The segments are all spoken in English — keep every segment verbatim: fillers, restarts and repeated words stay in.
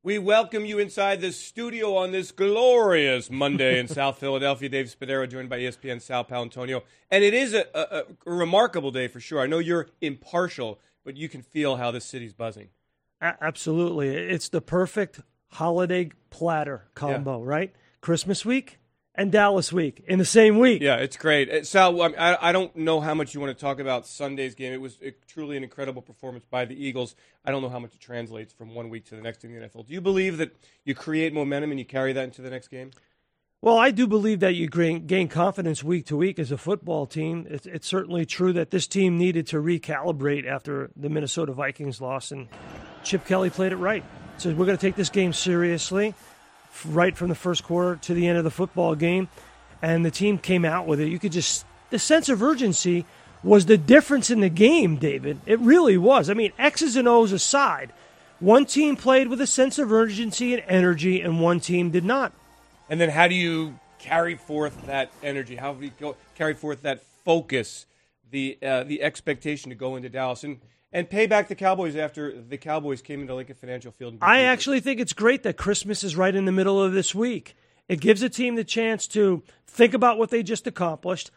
We welcome you inside the studio on this glorious Monday in South Philadelphia. Dave Spadaro joined by E S P N Sal Paolantonio. And it is a, a, a remarkable day for sure. I know you're impartial, but you can feel how this city's buzzing. A- absolutely. It's the perfect holiday platter combo, yeah. right? Christmas week and Dallas week in the same week. Yeah, it's great. Sal, I, I don't know how much you want to talk about Sunday's game. It was truly an incredible performance by the Eagles. I don't know how much it translates from one week to the next in the N F L. Do you believe that you create momentum and you carry that into the next game? Well, I do believe that you gain, gain confidence week to week as a football team. It's, it's certainly true that this team needed to recalibrate after the Minnesota Vikings loss, and Chip Kelly played it right. Said, we're going to take this game seriously, right from the first quarter to the end of the football game, and the team came out with it. You could just, the sense of urgency was the difference in the game, David. It really was. I mean, X's and O's aside, one team played with a sense of urgency and energy, and one team did not. And then how do you carry forth that energy? How do you go, carry forth that focus, the uh, the expectation to go into Dallas and, and pay back the Cowboys after the Cowboys came into Lincoln Financial Field? I actually think it's great that Christmas is right in the middle of this week. It gives a team the chance to think about what they just accomplished,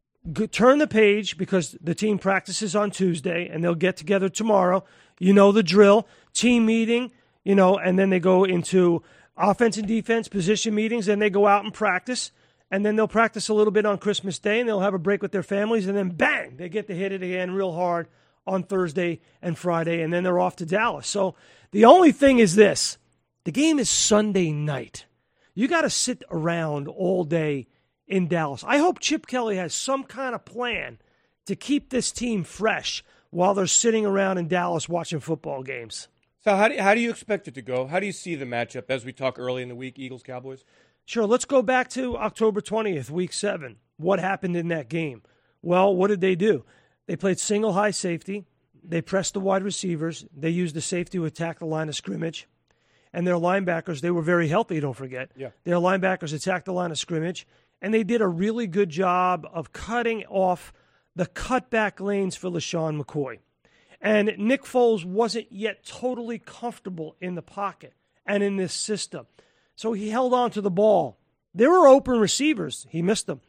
turn the page, because the team practices on Tuesday and they'll get together tomorrow. You know the drill, team meeting, you know, and then they go into offense and defense position meetings, and they go out and practice, and then they'll practice a little bit on Christmas Day, and they'll have a break with their families, and then bang, they get to hit it again real hard on Thursday and Friday, and then they're off to Dallas. So the only thing is this, the game is Sunday night. You got to sit around all day in Dallas. I hope Chip Kelly has some kind of plan to keep this team fresh while they're sitting around in Dallas watching football games. So how do, how do you expect it to go? How do you see the matchup as we talk early in the week, Eagles-Cowboys? Sure, let's go back to October twentieth, week seven. What happened in that game? Well, what did they do? They played single high safety. They pressed the wide receivers. They used the safety to attack the line of scrimmage. And their linebackers, they were very healthy, don't forget. Yeah. Their linebackers attacked the line of scrimmage, and they did a really good job of cutting off the cutback lanes for LaShawn McCoy. And Nick Foles wasn't yet totally comfortable in the pocket and in this system. So he held on to the ball. There were open receivers. He missed them.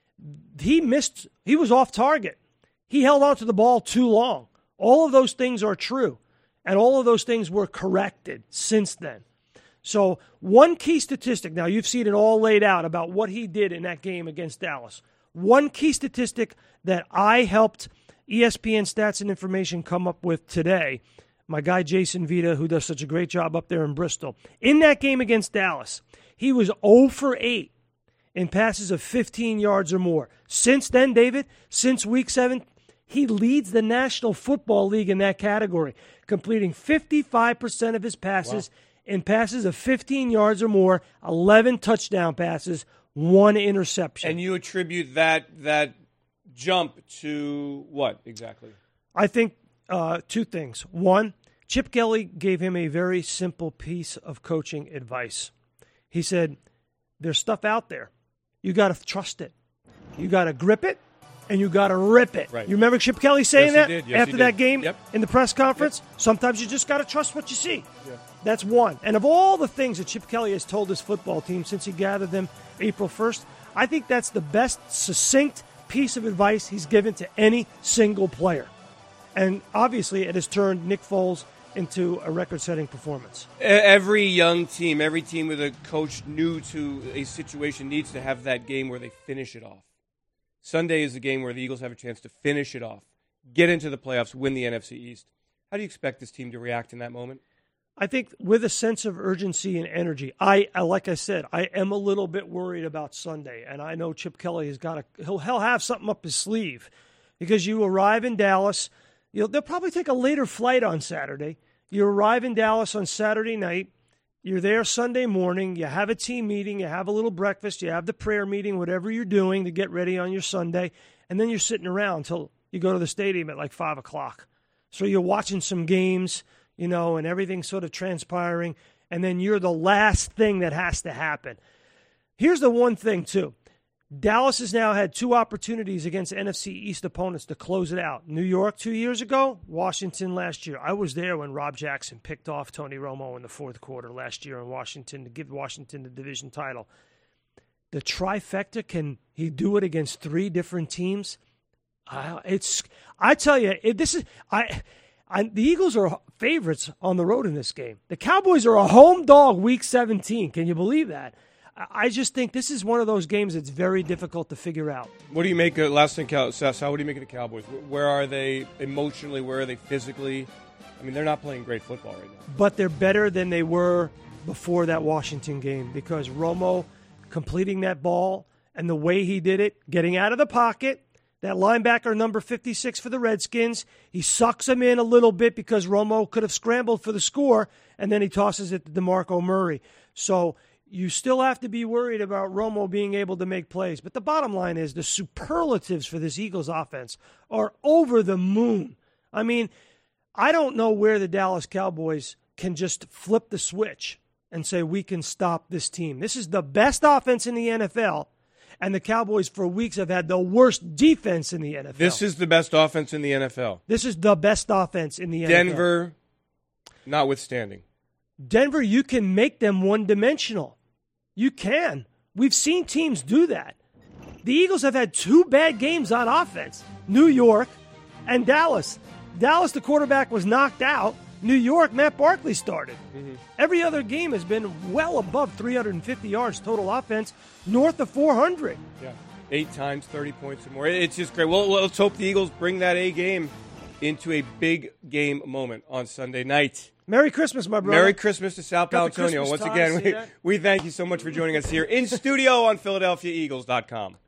He missed, he was off target. He held on to the ball too long. All of those things are true. And all of those things were corrected since then. So one key statistic, now you've seen it all laid out about what he did in that game against Dallas. One key statistic that I helped E S P N Stats and Information come up with today, my guy Jason Vita, who does such a great job up there in Bristol. In that game against Dallas, he was zero for eight in passes of fifteen yards or more. Since then, David, since week seven, he leads the National Football League in that category, completing fifty-five percent of his passes wow. in passes of fifteen yards or more, eleven touchdown passes, one interception. And you attribute that that jump to what exactly? I think uh, two things. One, Chip Kelly gave him a very simple piece of coaching advice. He said, there's stuff out there. You got to trust it. You got to grip it, and you got to rip it. Right. You remember Chip Kelly saying yes, that he did. Yes, after he that did. game yep. in the press conference? Yep. Sometimes you just got to trust what you see. Yep. That's one. And of all the things that Chip Kelly has told his football team since he gathered them April first, I think that's the best succinct piece of advice he's given to any single player. And obviously it has turned Nick Foles into a record-setting performance. Every young team, every team with a coach new to a situation needs to have that game where they finish it off. Sunday is the game where the Eagles have a chance to finish it off, get into the playoffs, win the N F C East. How do you expect this team to react in that moment? I think with a sense of urgency and energy. I, like I said, I am a little bit worried about Sunday, and I know Chip Kelly has got a he'll, he'll have something up his sleeve because you arrive in Dallas. You'll, they'll probably take a later flight on Saturday. You arrive in Dallas on Saturday night. You're there Sunday morning. You have a team meeting. You have a little breakfast. You have the prayer meeting, whatever you're doing to get ready on your Sunday, and then you're sitting around until you go to the stadium at like five o'clock. So you're watching some games, you know, and everything's sort of transpiring, and then you're the last thing that has to happen. Here's the one thing, too. Dallas has now had two opportunities against N F C East opponents to close it out. New York two years ago, Washington last year. I was there when Rob Jackson picked off Tony Romo in the fourth quarter last year in Washington to give Washington the division title. The trifecta, can he do it against three different teams? Uh, it's I tell you, it, this is I, I. The Eagles are favorites on the road in this game. The Cowboys are a home dog week seventeen. Can you believe that? I just think this is one of those games that's very difficult to figure out. What do you make of, last thing, Seth, what do you make of the Cowboys? Where are they emotionally? Where are they physically? I mean, they're not playing great football right now. But they're better than they were before that Washington game because Romo completing that ball and the way he did it, getting out of the pocket, that linebacker number fifty-six for the Redskins, he sucks him in a little bit because Romo could have scrambled for the score, and then he tosses it to DeMarco Murray. So you still have to be worried about Romo being able to make plays. But the bottom line is the superlatives for this Eagles offense are over the moon. I mean, I don't know where the Dallas Cowboys can just flip the switch and say we can stop this team. This is the best offense in the N F L, and the Cowboys for weeks have had the worst defense in the N F L. This is the best offense in the N F L. This is the best offense in the N F L. Denver, notwithstanding. Denver, you can make them one-dimensional. You can. We've seen teams do that. The Eagles have had two bad games on offense, New York and Dallas. Dallas, the quarterback was knocked out. New York, Matt Barkley started. Mm-hmm. Every other game has been well above three hundred fifty yards total offense, north of four hundred. Yeah, eight times, thirty points or more. It's just great. Well, let's hope the Eagles bring that A game into a big game moment on Sunday night. Merry Christmas, my brother. Merry Christmas to Sal Paolantonio. Once tie, again, we, we thank you so much for joining us here in studio on Philadelphia Eagles dot com.